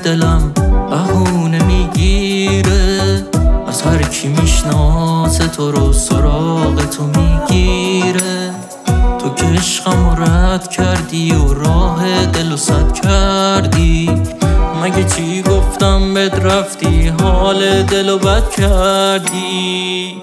دلم بهونه میگیره، از هر کی میشناسه تو رو سراغ تو میگیره. تو که عشقمو رد کردی و راه دلو سد کردی، مگه چی گفتم بد رفتی حال دلو بد کردی.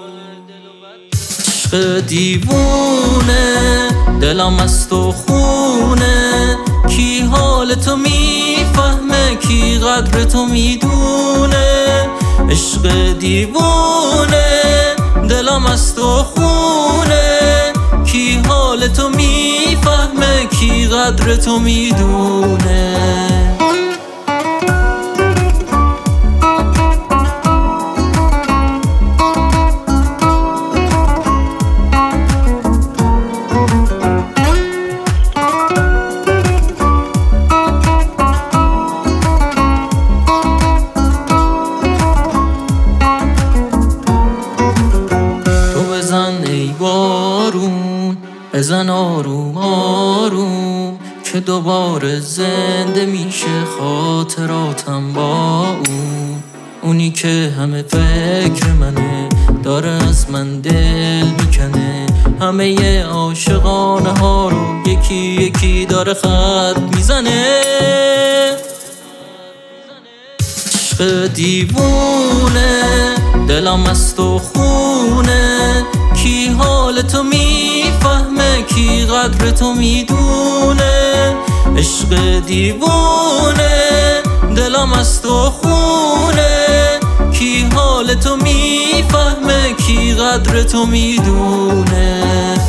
عشق دیوونه دلم از تو خونه، کی حال تو میفهمه کی قدر تو میدونه. عشق دیوونه دلم از تو خونه، کی حال تو میفهمه کی قدر تو میدونه. بزن آروم آروم که دوباره زنده میشه خاطراتم با اونی که همه فکر منه، داره از من دل میکنه، همه عاشقانه ها رو یکی یکی داره خط میزنه. عشق دیوونه دلم از تو خونه، کی حال تو میفهمه کی قدر تو میدونه. عشق دیوونه دلم از تو خونه، کی حال تو میفهمه کی قدر تو میدونه.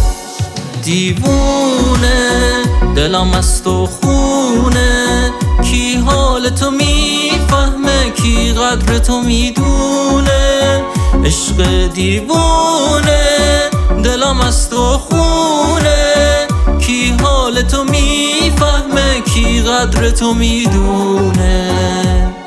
دیوونه دلم از تو خونه، کی حال تو میفهمه کی قدر تو میدونه. عشق دیوونه دلم از تو خونه، کی حال تو میفهمه کی قدر تو میدونه.